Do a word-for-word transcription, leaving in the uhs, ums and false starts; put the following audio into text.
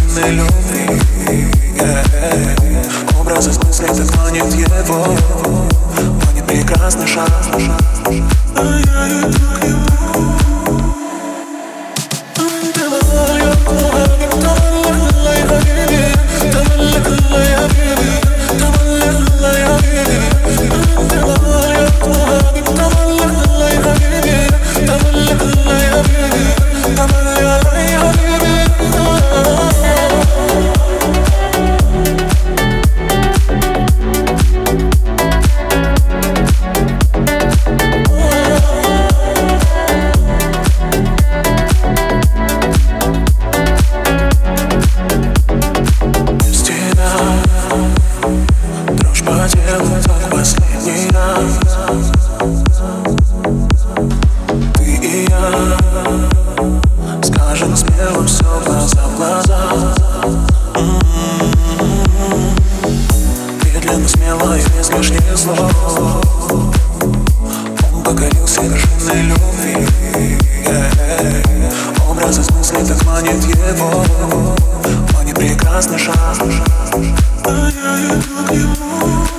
совершенной любви. yeah. Образ из мыслей так манит его, манит прекрасный шаг, а я иду к нему. Дрожь по телу, как последний раз. Ты и я скажем смело все глаза в глаза. м-м-м. Медленно, смело и без лишних слов он покорил все вершины любви. yeah. Образ из мыслей так манит его, манит прекрасный шаг, а я иду к нему.